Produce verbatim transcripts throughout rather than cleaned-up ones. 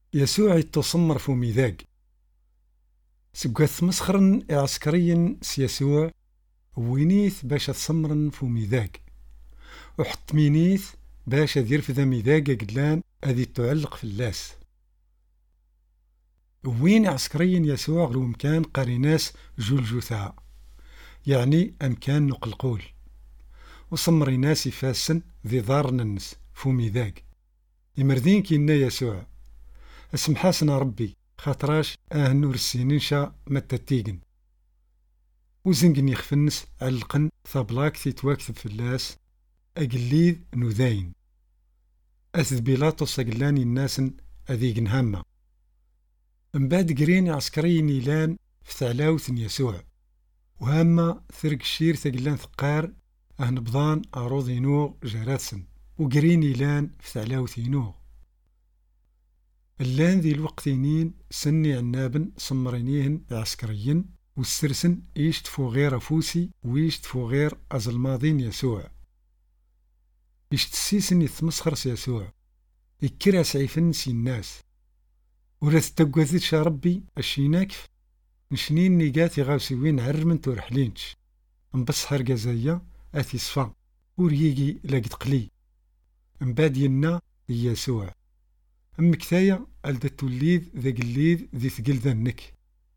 يسوع يتصمر في ميذاق سقوث مسخرا عسكريا سيسوع وينيث باش تصمرن في ميذاق وحط مينيث باش يرفذ ميذاق قدلان أذي تعلق في اللاس. وين عسكريا يسوع غير مكان قريناس جلجثاء يعني أمكان نقلقول وصمري ناس يفاسن ذي ضار ننس فو ميذاق يمردين كينا يسوع اسمحاسنا ربي خاطراش اه نور السنين شا متتيقن وزنقن يخفنس علقن ثابلاك تيتواكتب في اللاس أقليد نذاين أثذ بيلاطس أقلاني الناس أذيقن هامة من بعد قرين عسكري نيلان في ثعلاوث يسوع وهامة ثرق الشير ثقلان ثقار أهن بضان أروض ينوغ جراتسن وقرين نيلان في ثعلاوث ينوغ اللان ذي الوقتينين سني عنابن صمرينيهن عسكريين والسرسن ايش تفو غير أفوسي ويش تفو غير أزلماضين يسوع ايش تسيسن يتمسخرس يسوع يكرا سعيفن سي الناس ولا تتقوذتش ربي الشيناكف نشنين نيقاتي غاوسي وين عرمن تورحلينش نبص هرقزايا اثي صفا وريقي لاقت قلي مباد ينا يسوع أم كثايا ألدت توليد ذا قليد ذي ثقل ذنك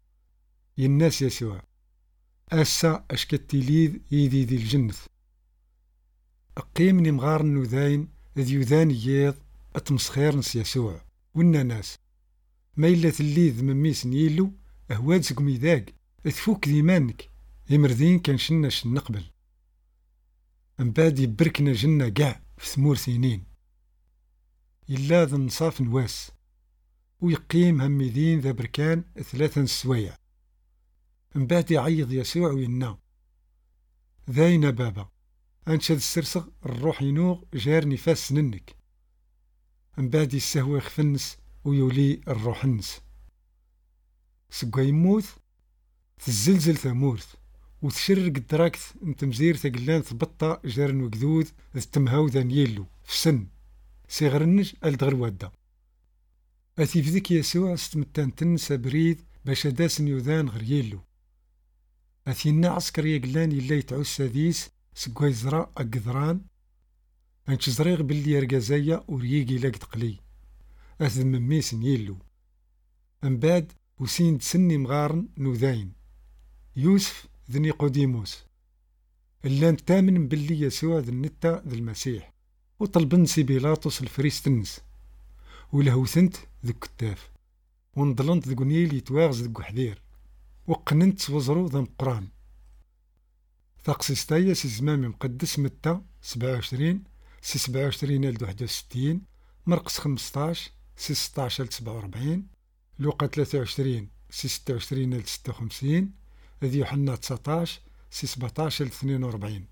يناس يسوع أسا أشكت ليد يدي ذي الجنث أقيمني مغار نوذاين ذي يذان ييض أتمسخير نس يسوع ونا ناس ما إلا تليذ من ميس نيلو أهواد سقم يذاق أثفوك ديمانك يمرذين كان شنا شن نقبل أمباد يبركنا جنة قاع في ثمور سنين إلا ذا نصاف نواس ويقيم هميدين ذا بركان ثلاثا سوايع من بعد يعيض يسوع وينا ذاين بابا أنشد السرسغ الروح ينوغ جار نفاس سننك من بعد يسهوي خفنس ويولي الروح نس سقا يموث تزلزل ثمورث وتشرق الدراكث انتمزير ثقلان ثبطة جار وقذوذ ذ تمهاو ذا نيلو في سن سيغرنج ألدغر وادا أثي فذك يسوع ستمتان تنسى بريد باش داسن يوذان غير يلو أثينا عسكر يقلان يلا يتعوس ذيس سقوا يزرا أقذران أنش زريغ باللي يرقزايا وريقي لاك تقلي أثذ من ميسن يلو من بعد وسين تسني مغارن نوذاين يوسف ذي نيقوديموس اللان تامن باللي يسوع ذي النتا ذي المسيح وطلبن سي بيلاطس الفريستنس ولهوثنت ذو كتاف ونضلنت ذو قنيل يتواغز ذو حذير وقننت وزرو ذا مقران ثاقسيستايا سي زمامي مقدس متى سبعة وعشرين سي سبعة وعشرين ألد واحد وستين مرقس خمسطاش سي ستاش ألد سبعة وربعين لوقا ثلاثة وعشرين سي ستة وعشرين ألد ستة وخمسين ذي يوحنا تسعطاش سي سبعطاش ألد اثنين وربعين